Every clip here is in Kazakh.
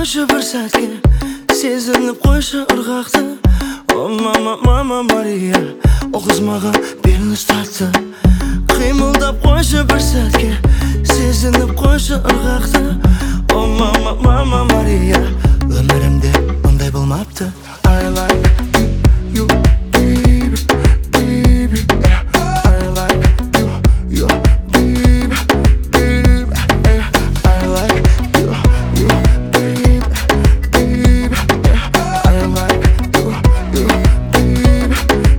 қойшы бір сәтке, сезініп қойшы ырғақты. О мама, мама Мария, о қыз маған белін ұстатты. Қимылдап қойшы бір сәтке, сезініп қойшы ырғақты. О мама, мама Мария, өмірімде мұндай болмапты. I like you, baby, baby, yeah. I like you, baby, baby, yeah. I like you, baby, baby, yeah. I like you, baby,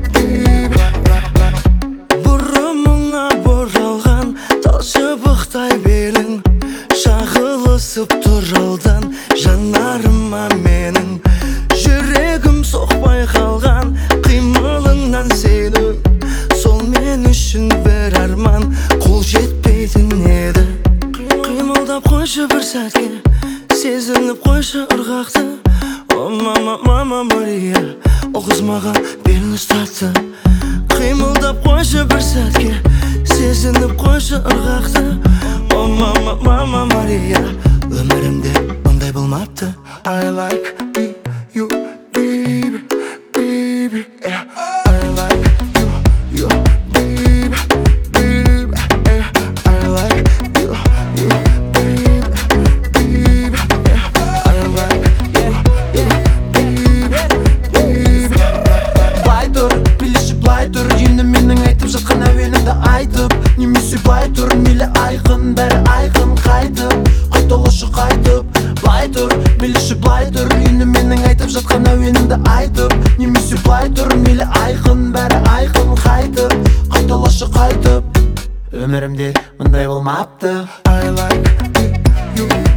baby. Бұрымыңа боралған тал шыбықтай белің, шағылысып тұр алдан жанарыма менің. Жүрегім соқпай қалған қимылыңнан сенің, сол мен үшін бір арман қол жетпейтін еді. Қимылдап қойшы бір сәтке, сезініп қойшы ырғақты. О мама, мама Мария, о қыз маған белін ұстатты. Қимылдап қойшы бір сәтке, сезініп қойшы ырғақты. О мама, мама Мария, өмірімде мұндай болмапты. I like you, baby, baby, yeah. I like you, baby, baby, yeah. I like you, baby, baby, yeah. I like you, baby, baby. Былай тұр, билеші былай тұр, енді менің айтып жатқан әуенімді айтып. Немесе былай тұр, мейлі айқын, бәрі айқын қайтып. Қайталашы қайтып, былай тұр, билеші былай тұр, енді менің айтып жатқан әуенімді айтып. Немесе былай тұр, мейлі айқын, бәрі айқын қайтып. Қайталашы қайтып, өмірімде мұндай болмапты. I like you.